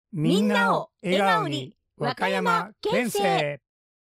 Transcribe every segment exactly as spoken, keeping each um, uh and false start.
みんなを笑顔に和歌山県政。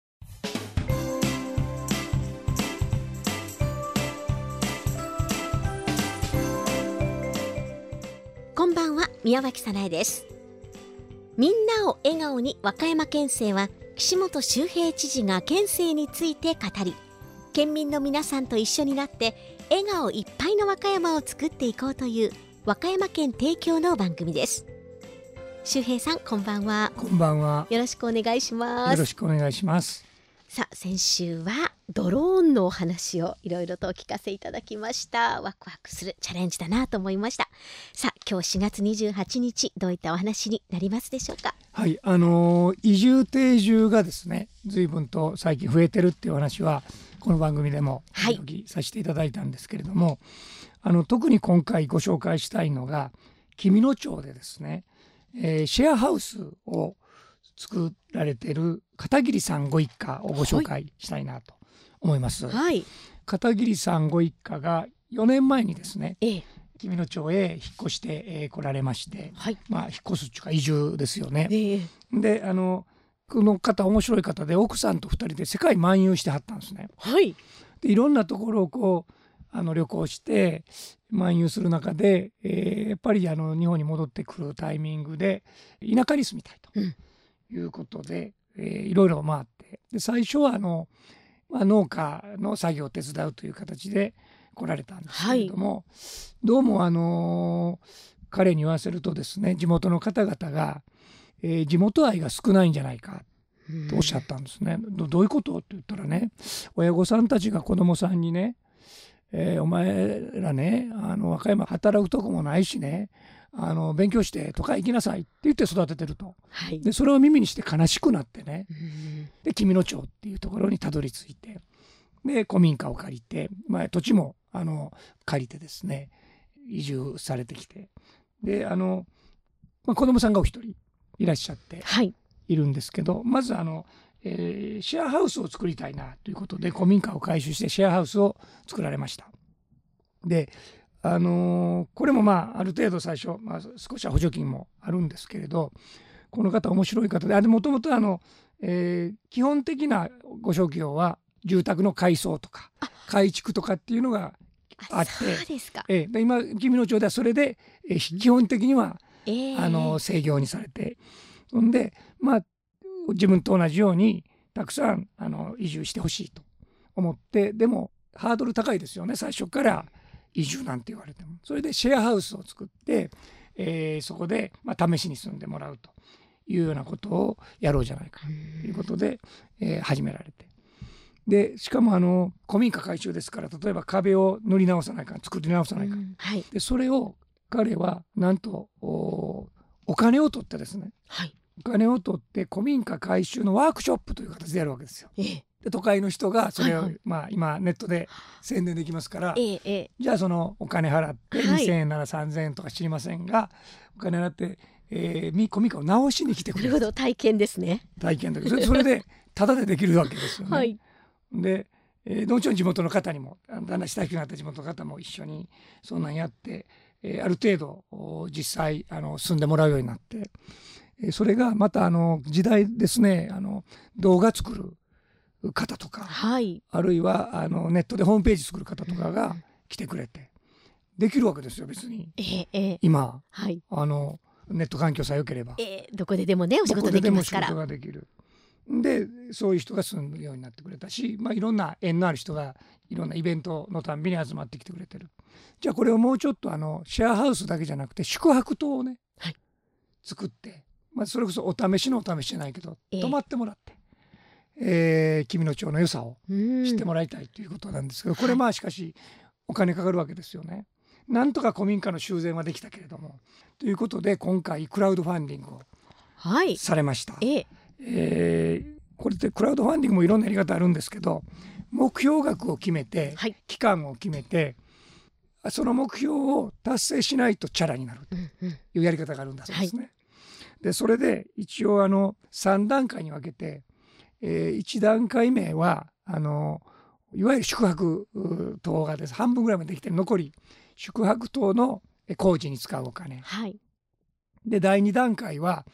こんばんは、宮脇早苗です。みんなを笑顔に和歌山県政は、岸本周平知事が県政について語り、県民の皆さんと一緒になって笑顔いっぱいの和歌山を作っていこうという和歌山県提供の番組です。周平さん、こんばんは。 こんばんは。 よろしくお願いします。 よろしくお願いします。 さあ、先週はドローンのお話をいろいろとお聞かせいただきました。ワクワクするチャレンジだなと思いました。さあ、今日しがつにじゅうはちにち、どういったお話になりますでしょうか。 はい、あのー、移住定住がですね、随分と最近増えてるっていう話はこの番組でもお聞きさせていただいたんですけれども、はい、あの特に今回ご紹介したいのが紀美野町でですね、えー、シェアハウスを作られている片桐さんご一家をご紹介したいなと思います。 はい、 片桐さんご一家がよねんまえにですね、 ええ、 紀美野町へ引っ越して、えー、来られまして、 はい、 まあ、引っ越すっていうか移住ですよね。 ええ、 で、あのこの方面白い方で、奥さんとふたりで世界漫遊してはったんですね。 はい、 でいろんなところをこうあの旅行して漫遊する中で、えー、やっぱりあの日本に戻ってくるタイミングで田舎に住みたいということで、うん、えー、いろいろ回って、で最初はあの、まあ、農家の作業を手伝うという形で来られたんですけれども、はい、どうもあのー、彼に言わせるとですね、地元の方々が、えー、地元愛が少ないんじゃないかとおっしゃったんですね。ど, どういうことって言ったらね、親御さんたちが子供さんにね、えー、お前らね、あの和歌山働くとこもないしね、あの勉強して都会行きなさいって言って育ててると、はい、でそれを耳にして悲しくなってね、で紀美野町っていうところにたどり着いて、で古民家を借りて、まあ、土地もあの借りてですね移住されてきて、であの、まあ、子供さんがお一人いらっしゃっているんですけど、はい、まずあのえー、シェアハウスを作りたいなということで古民家を改修してシェアハウスを作られました。で、あのー、これもまあある程度最初、まあ、少しは補助金もあるんですけれど、この方面白い方で、もともとあの、えー、基本的なご職業は住宅の改装とか改築とかっていうのがあって、 そうですか。 えー、で今紀美野町ではそれで、えー、基本的には、えー、あの制御にされて、そんでまあ自分と同じようにたくさんあの移住してほしいと思って、でもハードル高いですよね、最初から移住なんて言われても。それでシェアハウスを作って、えー、そこで、まあ、試しに住んでもらうというようなことをやろうじゃないかということで、えー、始められて、でしかもあの古民家改修ですから、例えば壁を塗り直さないか作り直さないか、はい、でそれを彼はなんと お, お金を取ってですね、はい、お金を取って古民家改修のワークショップという形でやるわけですよ。ええ、で都会の人がそれを、はいはい、まあ、今ネットで宣伝できますから、ええ、じゃあそのお金払ってにせんえんならさんぜんえんとか知りませんが、はい、お金払って、えー、古民家を直しに来てくれる。 なるほど、体験ですね。 体験だけど、それでタダでできるわけですよね。はい、で、えー、もちろん地元の方にも、だんだん親しくなった地元の方も一緒にそんなんやって、えー、ある程度実際あの住んでもらうようになって、それがまたあの時代ですね、あの動画作る方とか、はい、あるいはあのネットでホームページ作る方とかが来てくれて、できるわけですよ、別に、えーえー、今、はい、あのネット環境さえ良ければ、 えー、どこででもねお仕事できますから、 どこででも仕事ができる。でそういう人が住むようになってくれたし、まあ、いろんな縁のある人がいろんなイベントのたんびに集まってきてくれてる。じゃあこれをもうちょっとあのシェアハウスだけじゃなくて宿泊棟をね、はい、作って、まあ、それこそお試しのお試しじゃないけど、えー、泊まってもらって、えー、紀美野町の良さを知ってもらいたいということなんですけど、これまあしかしお金かかるわけですよね。なんとか古民家の修繕はできたけれども、ということで今回クラウドファンディングをされました。はい、えーえー、これってクラウドファンディングもいろんなやり方あるんですけど、目標額を決めて、はい、期間を決めて、その目標を達成しないとチャラになるというやり方があるんだそうですね。はい、でそれで一応あのさんだんかいに分けて、えー、いちだんかいめはあのいわゆる宿泊棟がです半分ぐらいまでできて、残り宿泊棟の工事に使うお金、はい、でだいにだんかいは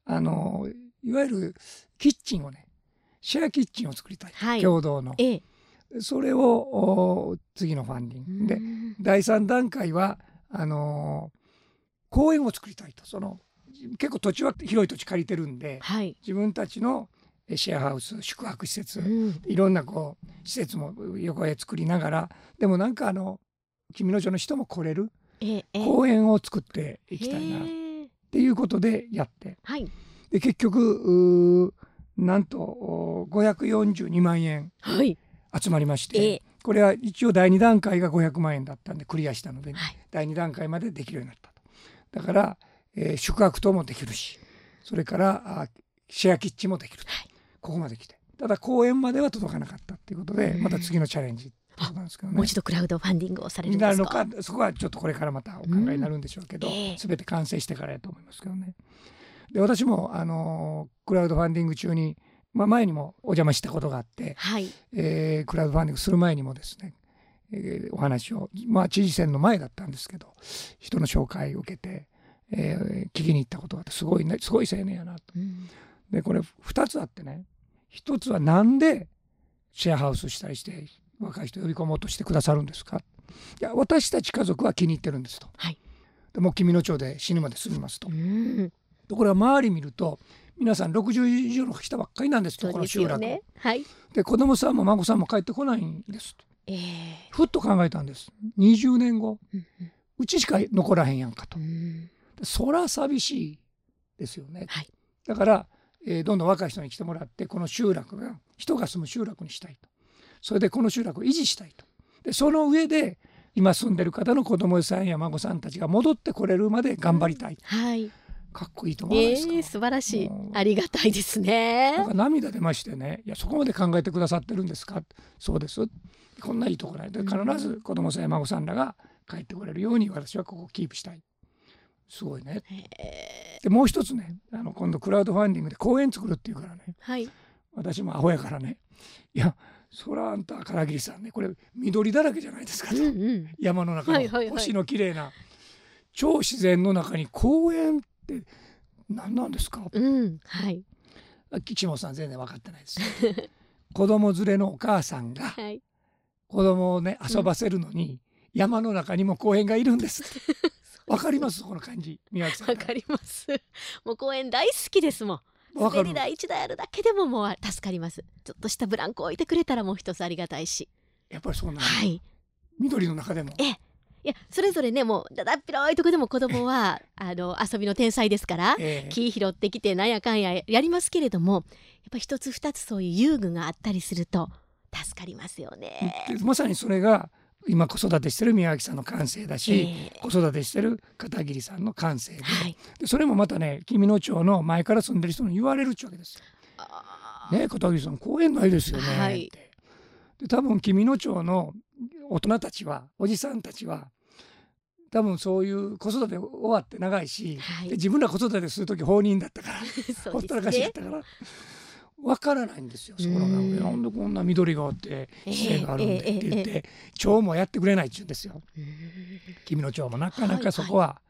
あのいわゆるキッチンをねシェアキッチンを作りたい、 はい、 共同の、 ええ、 それを次のファンディングで、だいさん段階はあの公園を作りたいと。その結構土地は広い土地借りてるんで、 はい、 自分たちのシェアハウス宿泊施設、 うん、 いろんなこう施設も横へ作りながら、でもなんかあの君野町の人も来れる公園を作っていきたいなっていうことでやって、 はい、 で結局なんとごひゃくよんじゅうにまんえん集まりまして、はい、これは一応だいに段階がごひゃくまんえんだったんでクリアしたので、はい、だいに段階までできるようになったと。だから、えー、宿泊等もできるし、それからシェアキッチンもできると、はい、ここまで来て、ただ公園までは届かなかったっていうことで、また次のチャレンジってことなんですけどね。 もう一度クラウドファンディングをされるんですか？ なるのか、そこはちょっとこれからまたお考えになるんでしょうけど、うん、えー、全て完成してからやと思いますけどね。で私もあのクラウドファンディング中に、まあ、前にもお邪魔したことがあって、はい、えー、クラウドファンディングする前にもですね、えー、お話を、まあ、知事選の前だったんですけど、人の紹介を受けて、えー、聞きに行ったことがあって、すごいね、すごい青年やなと、うん、でこれふたつあってね、ひとつはなんでシェアハウスしたりして若い人呼び込もうとしてくださるんですか。いや私たち家族は気に入ってるんですと、はい、でもう君野町で死ぬまで住みますと、うん、ところが周り見ると皆さんろくじゅう以上の人ばっかりなんですと、この集落、ね、はい、で子供さんも孫さんも帰ってこないんですと、えー、ふっと考えたんです。にじゅうねんご、うん、うちしか残らへんやんかと、うん、そら寂しいですよね、はい、だから、えー、どんどん若い人に来てもらって、この集落が人が住む集落にしたいと、それでこの集落を維持したいと、でその上で今住んでる方の子供さんや孫さんたちが戻ってこれるまで頑張りたい、うん、はい、かっこいいと思わないですか？えー、素晴らしい、ありがたいですね。 なんか涙出ましてね、いやそこまで考えてくださってるんですか。そうです、こんないいところないで、必ず子供さんや孫さんらが帰ってこれるように私はここをキープしたい。すごいね。でもう一つね、あの今度クラウドファンディングで公園作るっていうからね、はい、私もアホやからね、いやそらあんた唐桐さんね、これ緑だらけじゃないですかと、うんうん、山の中の星の綺麗な超自然の中に公園って何なんですか、うん、はい、岸本さん全然分かってないです子供連れのお母さんが子供をね遊ばせるのに、うん、山の中にも公園がいるんですわかりますこの感じ、宮脇さん。 わかります。もう公園大好きですもん。滑り台いちだいあるだけでももう助かります。ちょっとしたブランコ置いてくれたらもう一つありがたいし。 やっぱりそうなんだ、はい、緑の中でも、 えいやそれぞれね、もうだだっ広いとこでも子供はあの遊びの天才ですから、えー、木拾ってきてなんやかんややりますけれども、やっぱ一つ二つそういう遊具があったりすると助かりますよね。 まさにそれが今子育てしてる宮脇さんの感性だし、えー、子育てしてる片桐さんの感性 で,、はい、でそれもまたね君野町の前から住んでる人に言われるっちゅうわけです。ね、片桐さん公園ないですよね、はい、ってで多分君野町の大人たちはおじさんたちは多分そういう子育て終わって長いし、はい、で自分ら子育てする時放任だったからほったらかしだったからわからないんですよ。そこのなんでこんな緑があって自然があるんでって言って、えーえー、町もやってくれないって言うんですよ。君の町もなかなかそこは、はい、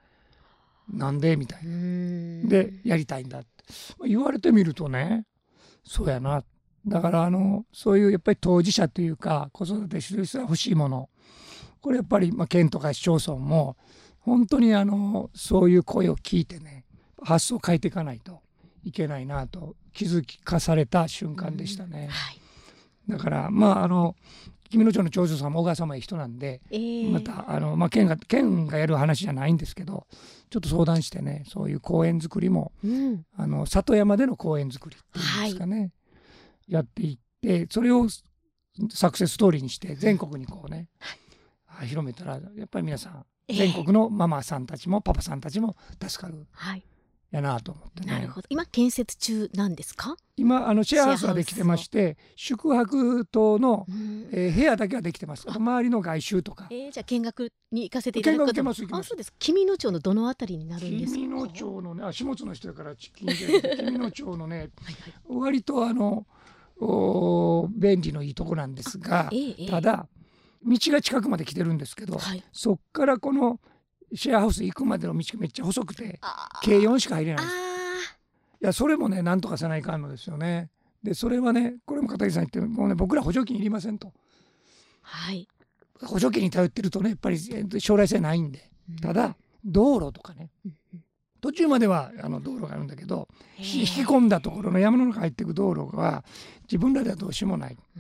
なんでみたいなでやりたいんだって言われてみるとね、そうやな。だからあのそういうやっぱり当事者というか子育てする人が欲しいもの、これやっぱり、まあ、県とか市町村も本当にあのそういう声を聞いてね発想を変えていかないといけないなと気づかされた瞬間でしたね、うん、はい、だからまああの君野町の町長さんも小川さんもいい人なんで、えー、またあの、まあ、県が県がやる話じゃないんですけどちょっと相談してね、そういう公園作りも、うん、あの里山での公園作りっていうんですかね、はい、やっていってそれをサクセスストーリーにして全国にこうね、はい、広めたらやっぱり皆さん、えー、全国のママさんたちもパパさんたちも助かる、はい、やなと思ってね。 なるほど。今建設中なんですか？ 今あのシェアハウスはできてまして宿泊棟の、えー、部屋だけはできてます。周りの外周とか、 えー、じゃあ見学に行かせていただくことも。あ、そうです。君野町のどのあたりになるんですか？ 君野町のね、下津の人だから近所で君野町のねはい、はい、割とあの便利のいいとこなんですが、えーえー、ただ道が近くまで来てるんですけど、はい、そっからこのシェアハウス行くまでの道がめっちゃ細くて軽よんしか入れないんです。 やそれもねなんとかせないかんのですよね。でそれはねこれも片桐さん言ってるもうね僕ら補助金いりませんと。 はい。 補助金に頼ってるとねやっぱり将来性ないんで、 うん、 ただ道路とかね、 うんうん、 途中まではあの道路があるんだけど引き込んだところの山の中入っていく道路は自分らではどうしようもない、うん、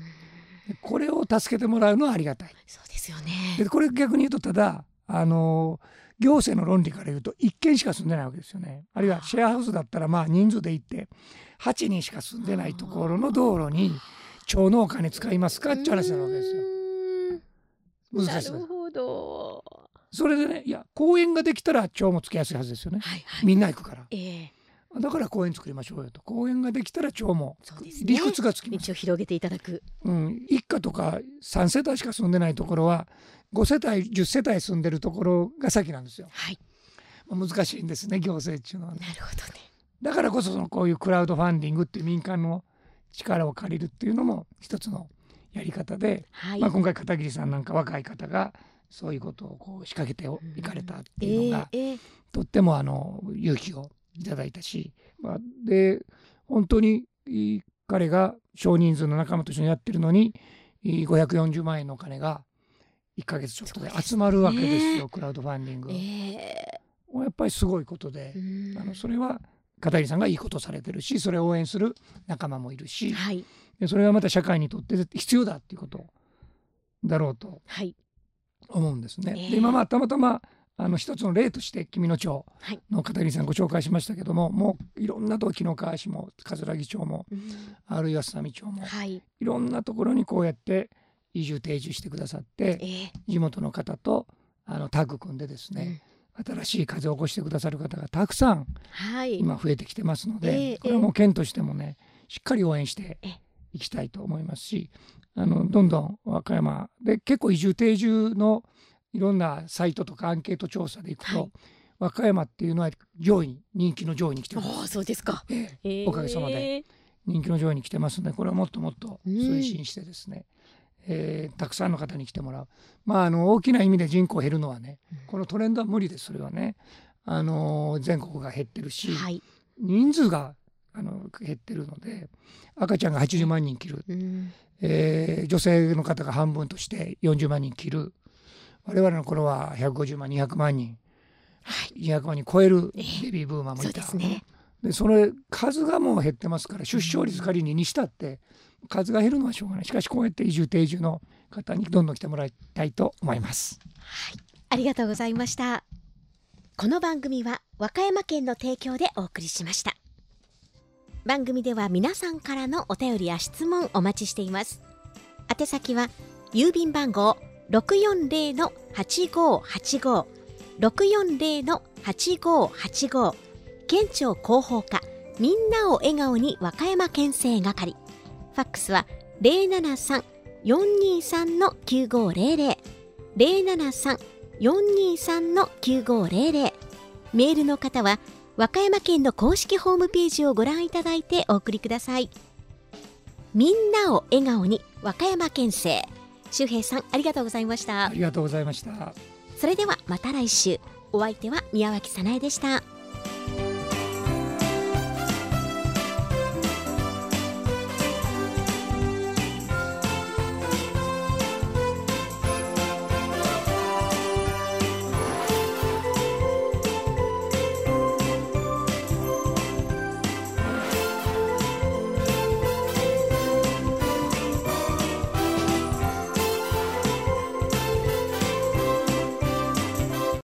これを助けてもらうのはありがたい。 そうですよね。 でこれ逆に言うとただあの行政の論理から言うといっけんしか住んでないわけですよね。あるいはシェアハウスだったらまあ人数で行ってはちにんしか住んでないところの道路に町のお金使いますかって話なわけですよ。難しい。 なるほど。 それでねいや公園ができたら町もつけやすいはずですよね、はいはい、みんな行くから、えー、だから公園作りましょうよと。公園ができたら町も理屈がつきます。 道を広げていただく、 うん、一家とかさん世帯しか住んでないところはご世帯じゅっ世帯住んでるところが先なんですよ、はい、難しいんですね行政っていうのは、ね、 なるほどね。 だからこそ、そのこういうクラウドファンディングっていう民間の力を借りるっていうのも一つのやり方で、はい、まあ、今回片桐さんなんか若い方がそういうことをこう仕掛けていかれたっていうのが、うんえーえー、とってもあの勇気をいただいたし、まあ、で本当に彼が少人数の仲間と一緒にやってるのにごひゃくよんじゅうまんえんのお金がいっかげつちょっとで集まるわけですよ、クラウドファンディング、えー、やっぱりすごいことで、あのそれは片桐さんがいいことされてるし、それを応援する仲間もいるし、はい、でそれはまた社会にとって必要だっていうことだろうと思うんですね、はい、で今まあたまたまあの一つの例として君野町の片桐さんご紹介しましたけども、もういろんなとこ紀の川市も葛城町も、うん、あるいは須佐美町も、はい、いろんなところにこうやって移住定住してくださって、えー、地元の方とあのタッグ組んでですね、うん、新しい風を起こしてくださる方がたくさん今増えてきてますので、はい、これはもう県としてもねしっかり応援していきたいと思いますし、あのどんどん和歌山で結構移住定住のいろんなサイトとかアンケート調査でいくと、はい、和歌山っていうのは上位に人気の上位に来てます。 あ、そうですか、 ええ、おかげさまで人気の上位に来てますので、これはもっともっと推進してですね、うん、えー、たくさんの方に来てもらう。まああの大きな意味で人口減るのはね、うん、このトレンドは無理です。それはね、あの全国が減ってるし、はい、人数があの減ってるので、赤ちゃんがはちじゅうまんにん切る、うん、えー、女性の方が半分としてよんじゅうまんにん切る。我々の頃はひゃくごじゅうまんにひゃくまんにん、はい、にひゃくまんにん超えるベビーブーマーもいた、えー、そうですね。でそれ数がもう減ってますから、出生率仮ににしたって数が減るのはしょうがない。しかしこうやって移住定住の方にどんどん来てもらいたいと思います、 はい、ありがとうございました。この番組は和歌山県の提供でお送りしました。番組では皆さんからのお便りや質問お待ちしています。宛先は郵便番号 ろくよんぜろのはちごーはちごー ろくよんぜろのはちごーはちごー、県庁広報課みんなを笑顔に和歌山県政係。ファックスは ゼロななさん よんにさん のきゅうごーぜろぜろ ゼロななさん よんにさん のきゅうごーぜろぜろ。メールの方は和歌山県の公式ホームページをご覧いただいてお送りください。みんなを笑顔に和歌山県政、周平さんありがとうございました。 ありがとうございました。 それではまた来週。お相手は宮脇早苗でした。